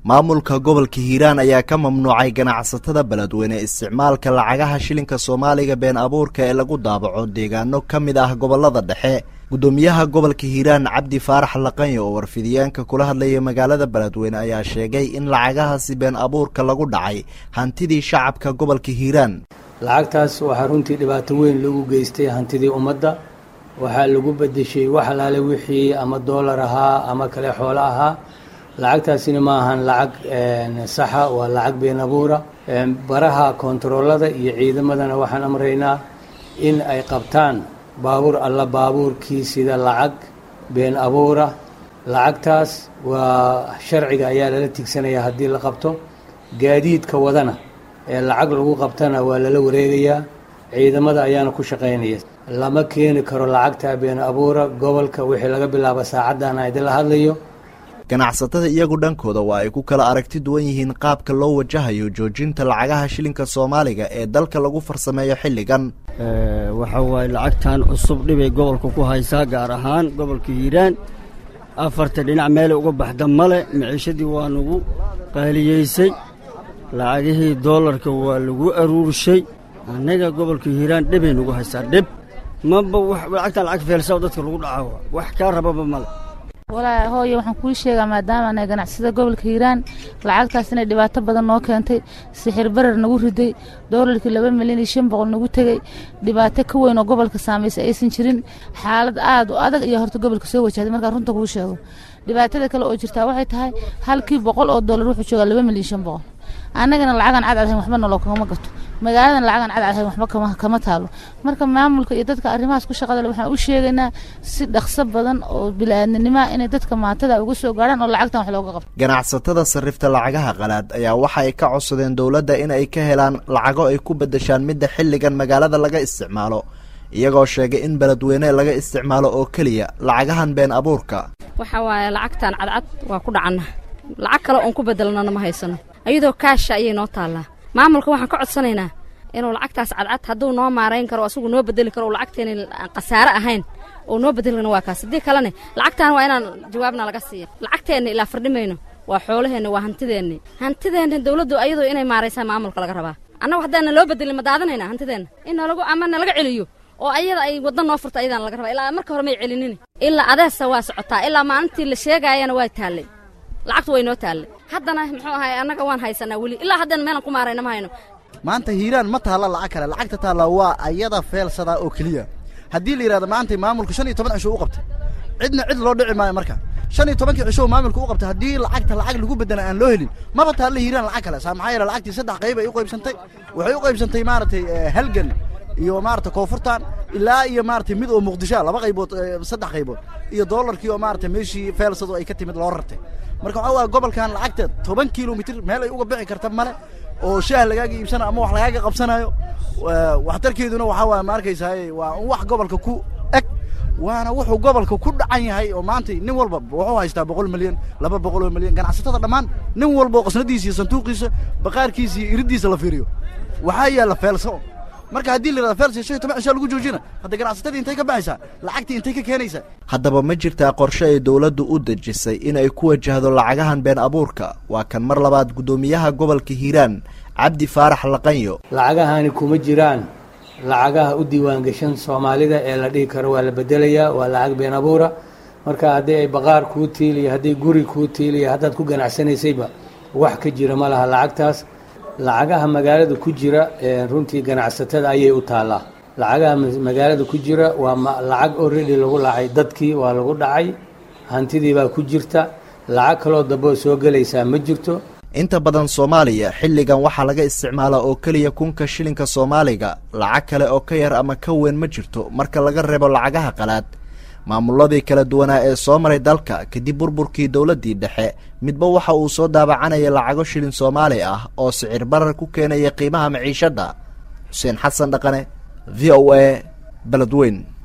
maamulka gobolka Hiiraan ayaa ka mamnuucay ganacsatada beledweyne isticmaalka lacagaha shilinka Soomaaliga been abuurka ee lagu daabaco deegaano kamid ah gobolada dhexe. gudoomiyaha gobolka Hiiraan Cabdi Faarax Laqanyo oo warfidiyaanka kula hadlayay magaalada beledweyne ayaa sheegay in lacagahaasi been abuurka lagu dhacay hantidii shacabka gobolka Hiiraan. lacagtaas waxa runtii dhibaato weyn lagu geystay hantidii ummadda, waxa lagu bedeshay wax alaale wixii ama dollar ahaa ama kale xoolo ahaa. lacagtaasina ma ahan lacag saxa, waa lacag been abuura. baraha kontaroolada iyo ciidamadana waxaan amraynaa in ay qabtaan baabuur alla baabuurkii sida lacag been abuura. lacagtaas waa sharciga ayaa lala tigsanayaa haddii la qabto. gaadiidka wadana ee lacag lagu qabtana waa lala wareegayaa, ciidamada ayaana ku shaqaynaya. lama keeni karo lacagta been abuura gobolka wixii laga bilaabo saacadan aan idin la hadlayo. ganacsatada iyagu dhankooda waa ay ku kala aragti duwan yihiin qaabka loo wajahayo joojinta lacagaha shilinka Soomaaliga ee dalka lagu farsameeyo xilligan. waxa way lacagtan cusub dhibay gobolka ku haysaa, gaar ahaan gobolka Hiiraan. afarta dhinac meel uga baxda male, maciishadii waa nagu qaaliyeysay, lacagihii dollarka waa lagu aruurshay. anaga gobolka Hiiraan dhibay nagu haysaa, dhib maba lacagtan lacag feelsa dadka lagu dhacayo wax ka rababa male. walaa hooyo waxaan kuu sheegaa maadaama aan ganacsada gobolka Hiiraan lacagtaas inay dhibaato badan noo keentay, sixir barar nagu riday, doolarkii 2,500,000 nagu tagay, dhibaato ka weyn oo gobolka saameysay aysan jirin, xaalad aad u adag iyo horta gobolka soo wajahday. marka runta kuu sheego dhibaatada kale oo jirta waxay tahay halkii $100 wuxuu joogaa 2,500,000. annagana lacagan cad ahayn waxba nolo kama gato, magaaladan lacagan cad ahayn waxba kama taalo. marka maamulka iyo dadka arrimahaas ku shaqada leh waxaan u sheegaynaa si dhaqso badan oo bilaadanimo inay dadka maatada uga soo gaaraan oo lacagtan wax looga qabto. ganacsatada sarifta lacagaha qalaad ayaa waxa ay ka codsadeen dawladda in ay ka helaan lacago ay ku bedeshaan midda xilligan magaalada laga isticmaalo, iyagoo sheegay in beledweyne laga isticmaalo oo kaliya lacagahan been abuurka. waxa waaye lacagtan cadcad waa ku dhacana, lacag kale oo ku bedelnana ma haysano, ayadoo kaasha ayay noo taalaa. maamulka waxaan ka codsanaynaa inuu lacagtaas cadcad hadduu noo maareyn karo asagu noo bedeli karo oo lacagteena qasaare ahayn oo noo bedelana waa kaas. haddii kalena lacagtaan waa inaan jawaabna laga siiya. lacagteenna ilaa fardhimayno waa xoolaheenna, waa hantideenna dawladdu ayadoo inay maaraysaa maamulka laga rabaa. annagu haddaana loo bedelin ma daadanayna hantideenna in noolagu ama nalaga celiyo oo ayada ay waddan noo furta ayadaan laga rabaa. ilaa marka hore may celinin, ilaa adeesa waa socotaa, ilaa maalintii la sheegaayana waa taallay, lacagtu way noo taallay. haddana muxuu ahay annaga waan haysanaa weli, ilaa haddana meelan ku maarayna ma hayno. maanta Hiiraan ma taala lacag kale, lacagta taala waa ayada feelsada oo kaliya. haddii la yiraahdo maanta maamulku 15 cisho u qabtay, cidna cid loo dhici maayo. marka 15 cisho maamulku u qabtay, haddii lacagta lacag lagu bedela aan loo helin maba taala Hiiraan lacag kale. maxaa yeelay lacagtii 3 qayb ay u qaybsantay, waxay u qaybsantay maartay halgan iyo maartay koonfurtaan ilaa iyo maartay mid oo Muqdisho 2 qaybood 3 qaybood iyo dollarkii oo maartay meeshii feelsadu ay ka timid loo rartay. marka waxa waa gobolkan lacagta 10 kilomitir meel ay uga bixi karta male oo shaah lagaaga iibsanayo ama wax lagaaga qabsanayo. waxtarkeeduna waxa waa ma arkaysaa waa wax gobolka ku eg, waana wuxuu gobolka ku dhacan yahay. oo maanta nin walba wuxuu haystaa 100 milyan 200 milyan. ganacsatada dhammaan nin walba qasnadiisa iyo sanduuqiisa baqaarkiisa iyo iridiisa la fiiriyo waxa yaala feelso. marka haddii la yiraahdo feelso 15 cisho lagu joojina, hadda ganacsatada intay ka baxaysaa, lacagtii intay ka keenaysaa. haddaba ma jirtaa qorshe ay dawladdu u dejisay in ay ku wajahdo lacagahan been abuurka? waa kan mar labaad gudoomiyaha gobolka Hiiraan Cabdi Faarax Laqanyo. lacagahani kuma jiraan lacagaha u diiwaan gashan Soomaalida ee la dhigi karo waa la bedelayaa, waa lacag been abuura. marka haddii ay baqaar kuu tiiliyo, haddii guri kuu tiiliyo, haddaad ku ganacsanaysayba wax ka jira ma laha lacagtaas. lacagaha magaalada ku jira runtii ganacsatada ayay u taallaa. lacagaha magaalada ku jira waa lacag already lagu lacay, dadkii waa lagu dhacay, hantidii baa ku jirta, lacag kaloo dambe soo gelaysaa ma jirto. inta badan Soomaaliya xilligan waxaa laga isticmaalaa oo kaliya 1,000 shilinka Soomaaliga, lacag kale oo ka yar ama ka weyn ma jirto marka laga reebo lacagaha qalaad. maamuladii kala duwanaa ee soo maray dalka kadib burburkii dawladdii dhexe midba waxa uu soo daabacanaya lacago shilin Soomaali ah oo sicir barar ku keenaya qiimaha maciishada. Xuseen Xasan Dhaqane, VOA, Beledweyne.